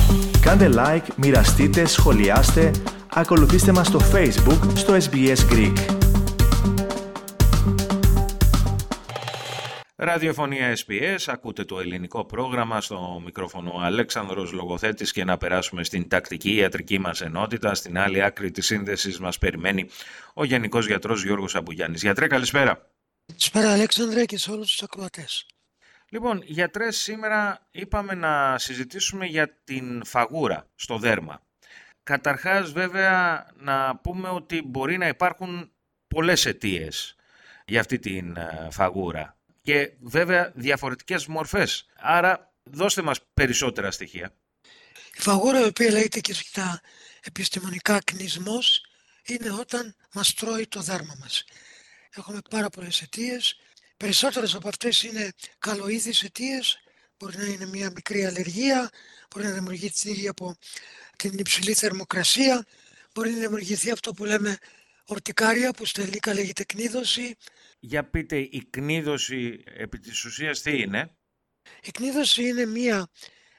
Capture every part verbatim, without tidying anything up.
Κάντε like, μοιραστείτε, σχολιάστε, ακολουθήστε μας στο Facebook, στο ες μπι ες Greek. Ραδιοφωνία ες μπι ες, ακούτε το ελληνικό πρόγραμμα, στο μικρόφωνο ο Αλέξανδρος Λογοθέτης, και να περάσουμε στην τακτική ιατρική μας ενότητα. Στην άλλη άκρη της σύνδεσης μας περιμένει ο Γενικός Γιατρός Γιώργος Αμπουγιάννης. Γιατρέ, καλησπέρα. Καλησπέρα Αλέξανδρε και σε όλους τους ακροατές. Λοιπόν, γιατρέ, σήμερα είπαμε να συζητήσουμε για την φαγούρα στο δέρμα. Καταρχάς, βέβαια, να πούμε ότι μπορεί να υπάρχουν πολλές αιτίες για αυτή την φαγούρα. Και βέβαια διαφορετικές μορφές. Άρα δώστε μας περισσότερα στοιχεία. Η φαγούρα, η οποία λέγεται και στα επιστημονικά κνισμός, είναι όταν μας τρώει το δέρμα μας. Έχουμε πάρα πολλές αιτίες. Περισσότερες από αυτές είναι καλοήθεις αιτίες. Μπορεί να είναι μια μικρή αλλεργία, μπορεί να δημιουργηθεί από την υψηλή θερμοκρασία, μπορεί να δημιουργηθεί αυτό που λέμε ορτικάρια, που στα ελληνικά λέγεται κνίδωση. Για πείτε, η κνίδωση επί της ουσίας τι είναι? Η κνίδωση είναι μια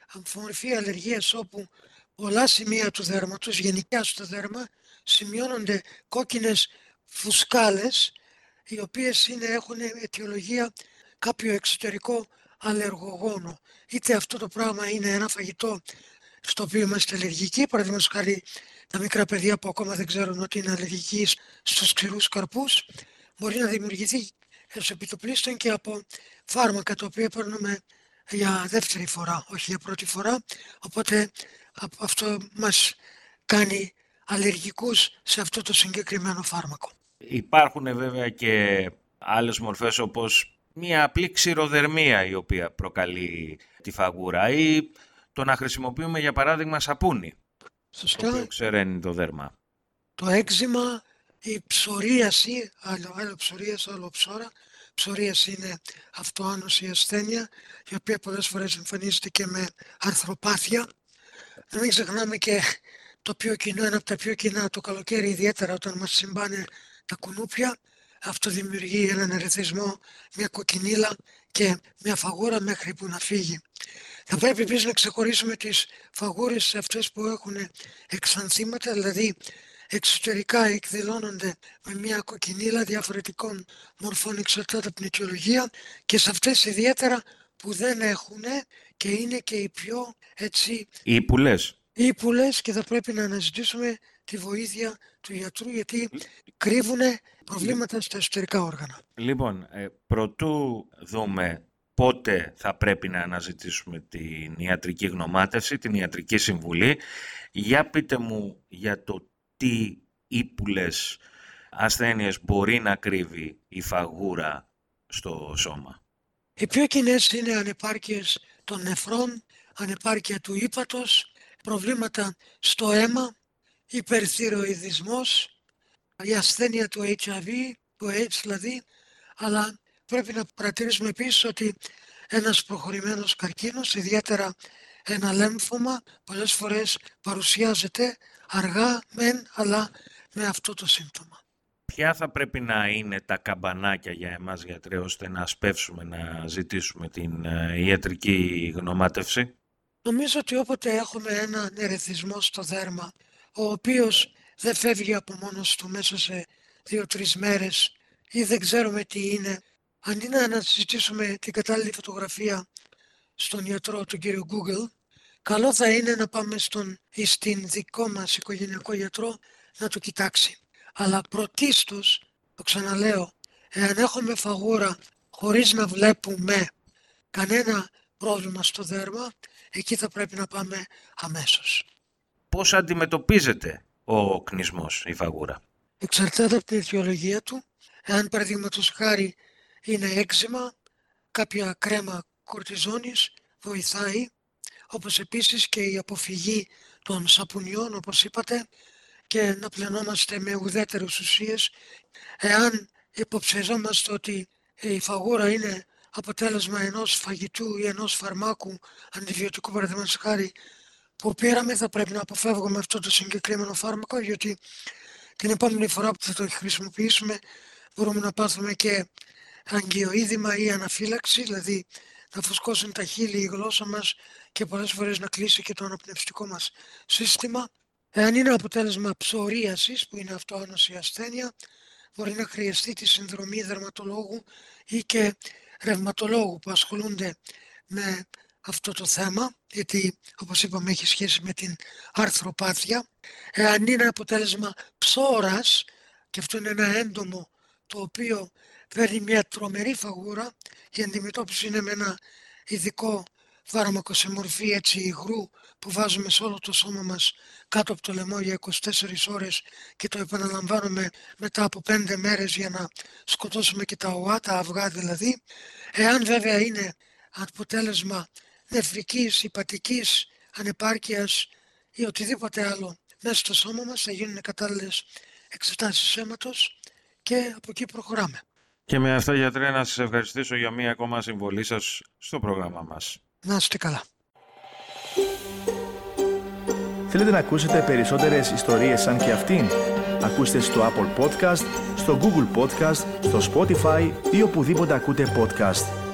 μορφή αλλεργίας όπου πολλά σημεία του δέρματος, γενικά στο δέρμα, σημειώνονται κόκκινες φουσκάλες, οι οποίες είναι, έχουν αιτιολογία κάποιο εξωτερικό αλλεργογόνο. Είτε αυτό το πράγμα είναι ένα φαγητό στο οποίο είμαστε αλλεργικοί, παραδείγματος χάρη τα μικρά παιδιά που ακόμα δεν ξέρουν ότι είναι αλλεργικοί στους ξηρούς καρπούς, μπορεί να δημιουργηθεί ως επιτοπλίστων και από φάρμακα τα οποία παίρνουμε για δεύτερη φορά, όχι για πρώτη φορά, οπότε αυτό μας κάνει αλλεργικούς σε αυτό το συγκεκριμένο φάρμακο. Υπάρχουν βέβαια και άλλες μορφές, όπως μια απλή ξηροδερμία η οποία προκαλεί τη φαγούρα, ή το να χρησιμοποιούμε για παράδειγμα σαπούνι, Σωστά. το οποίο ξεραίνει το δέρμα. Το έξιμα, η ψωρίαση, άλλο, άλλο ψωρίαση, άλλο ψώρα. Ψωρίαση είναι αυτοάνωση ασθένεια, η οποία πολλές φορές εμφανίζεται και με αρθροπάθεια. Να μην ξεχνάμε και το πιο κοινό, ένα από τα πιο κοινά το καλοκαίρι, ιδιαίτερα όταν μας συμπάνε τα κουνούπια. Αυτό δημιουργεί έναν ερεθισμό, μια κοκκινίλα και μια φαγούρα μέχρι που να φύγει. Θα πρέπει επίσης να ξεχωρίσουμε τις φαγούρες σε αυτές που έχουν εξανθήματα, δηλαδή εξωτερικά εκδηλώνονται με μια κοκκινίλα διαφορετικών μορφών εξαρτάται από την αιτιολογία, και σε αυτές ιδιαίτερα που δεν έχουν και είναι και οι πιο έτσι Ήπουλες. ύπουλες, και θα πρέπει να αναζητήσουμε τη βοήθεια του γιατρού, γιατί κρύβουν προβλήματα στα εσωτερικά όργανα. Λοιπόν, ε, προτού δούμε πότε θα πρέπει να αναζητήσουμε την ιατρική γνωμάτευση, την ιατρική συμβουλή, για πείτε μου για το τι ύπουλες ασθένειες μπορεί να κρύβει η φαγούρα στο σώμα. Οι πιο κοινές είναι ανεπάρκειες των νεφρών, ανεπάρκεια του ύπατος, προβλήματα στο αίμα, υπερθυροειδισμός, η ασθένεια του έιτς άι βι, του AIDS δηλαδή, αλλά πρέπει να παρατηρήσουμε επίσης ότι ένας προχωρημένος καρκίνος, ιδιαίτερα ένα λέμφωμα, πολλές φορές παρουσιάζεται αργά μεν, αλλά με αυτό το σύμπτωμα. Ποια θα πρέπει να είναι τα καμπανάκια για εμάς, γιατρέ, ώστε να σπεύσουμε να ζητήσουμε την ιατρική γνωμάτευση? Νομίζω ότι όποτε έχουμε έναν ερεθισμό στο δέρμα, ο οποίος δεν φεύγει από μόνος του μέσα σε δύο-τρεις μέρες ή δεν ξέρουμε τι είναι, αντί να αναζητήσουμε την κατάλληλη φωτογραφία στον γιατρό, τον κύριο Google, καλό θα είναι να πάμε στον ή στην δικό μας οικογενειακό γιατρό να το κοιτάξει. Αλλά πρωτίστως, το ξαναλέω, εάν έχουμε φαγούρα χωρίς να βλέπουμε κανένα πρόβλημα στο δέρμα, εκεί θα πρέπει να πάμε αμέσως. Πώς αντιμετωπίζεται ο κνισμός, η φαγούρα? Εξαρτάται από την αιτιολογία του. Εάν παραδείγματος χάρη είναι έξιμα, κάποια κρέμα κορτιζόνης βοηθάει, όπως επίσης και η αποφυγή των σαπουνιών, όπως είπατε, και να πλενόμαστε με ουδέτερες ουσίες. Εάν υποψιαζόμαστε ότι η φαγούρα είναι αποτέλεσμα ενός φαγητού ή ενός φαρμάκου αντιβιωτικού, παραδείγματος χάρη, που πήραμε, θα πρέπει να αποφεύγουμε αυτό το συγκεκριμένο φάρμακο, γιατί την επόμενη φορά που θα το χρησιμοποιήσουμε μπορούμε να πάθουμε και αγκιοείδημα ή αναφύλαξη, δηλαδή να φουσκώσουν τα χείλη, η γλώσσα μας και πολλές φορές να κλείσει και το αναπνευστικό μας σύστημα. Εάν είναι αποτέλεσμα ψωρίασης, που είναι αυτοάνωση ασθένεια, μπορεί να χρειαστεί τη συνδρομή δερματολόγου ή και ρευματολόγου που ασχολούνται με αυτό το θέμα, γιατί όπως είπαμε έχει σχέση με την αρθροπάθεια. Εάν είναι αποτέλεσμα ψώρας, και αυτό είναι ένα έντομο το οποίο παίρνει μια τρομερή φαγούρα, η αντιμετώπιση είναι με ένα ειδικό φάρμακο σε μορφή έτσι υγρού που βάζουμε σε όλο το σώμα μας κάτω από το λαιμό για είκοσι τέσσερις ώρες και το επαναλαμβάνουμε μετά από πέντε μέρες για να σκοτώσουμε και τα οά, τα αυγά δηλαδή. Εάν βέβαια είναι αποτέλεσμα νεφρικής, υπατικής, ανεπάρκειας ή οτιδήποτε άλλο μέσα στο σώμα μας, θα γίνουν κατάλληλες εξετάσεις αίματος και από εκεί προχωράμε. Και με αυτά, γιατρέ, να σας ευχαριστήσω για μία ακόμα συμβολή σας στο πρόγραμμα μας. Να είστε καλά. Θέλετε να ακούσετε περισσότερες ιστορίες σαν και αυτήν? Ακούστε στο Apple Podcast, στο Google Podcast, στο Spotify ή οπουδήποτε ακούτε podcast.